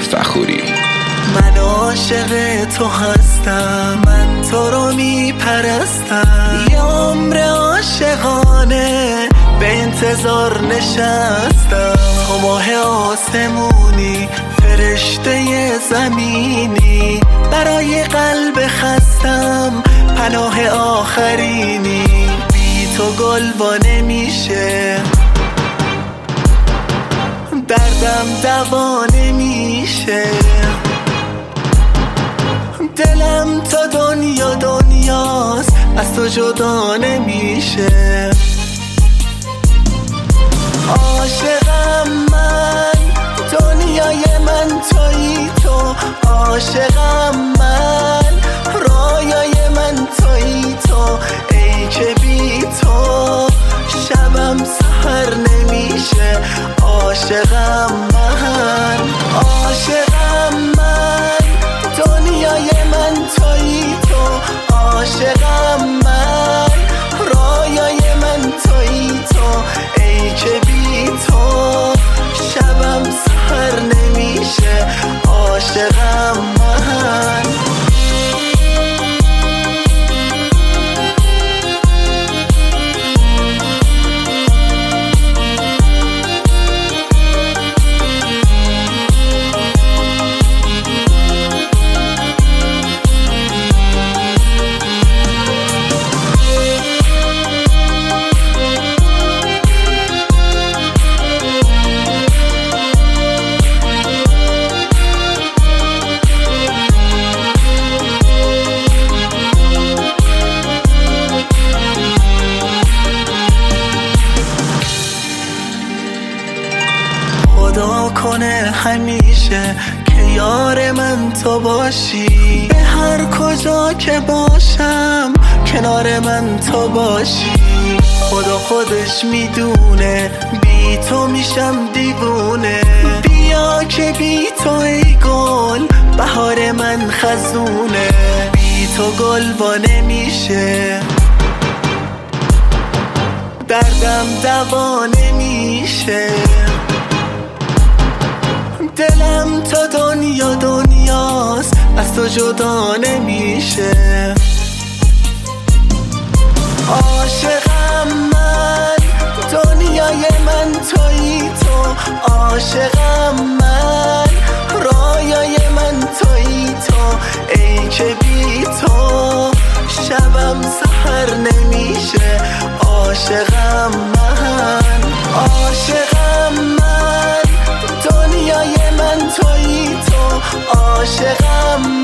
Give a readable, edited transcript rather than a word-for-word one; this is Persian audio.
فخوری. من عاشق تو هستم، من تو رو میپرستم، یه عمر عاشقانه به انتظار نشستم. تو ماه آسمونی، فرشته زمینی، برای قلب خستم پناه آخرینی. بی تو گل وا نمیشه، دردم دوا نمیشه، دلم تا دنیا دنیاست از تو جدا نمیشه. عاشقم من، دنیای من تویی تو، عاشقم من، رویای من تویی تو، ای که بی تو شبم سحر نمیشه. عاشقم من، عاشقم من، دنیای من تویی تو، عاشقم من، رویای من تویی تو، ای که بی تو شبم سحر نمیشه. عاشقم من. خدا کنه همیشه که یار من تو باشی، به هر کجا که باشم کنار من تو باشی. خدا خودش میدونه بی تو میشم دیوونه، بیا که بی تو ای گل بهار من خزونه. بی تو گل وا نمیشه، دردم دوا نمیشه، دلم تا دنیا دنیاست از تو جدا نمیشه. عاشقم من، دنیای من تویی تو، عاشقم من، رویای من تویی تو، ای که بی تو شبم سحر نمیشه. عاشقم من، عاشقم من، دنیای من تویی تو، عاشقم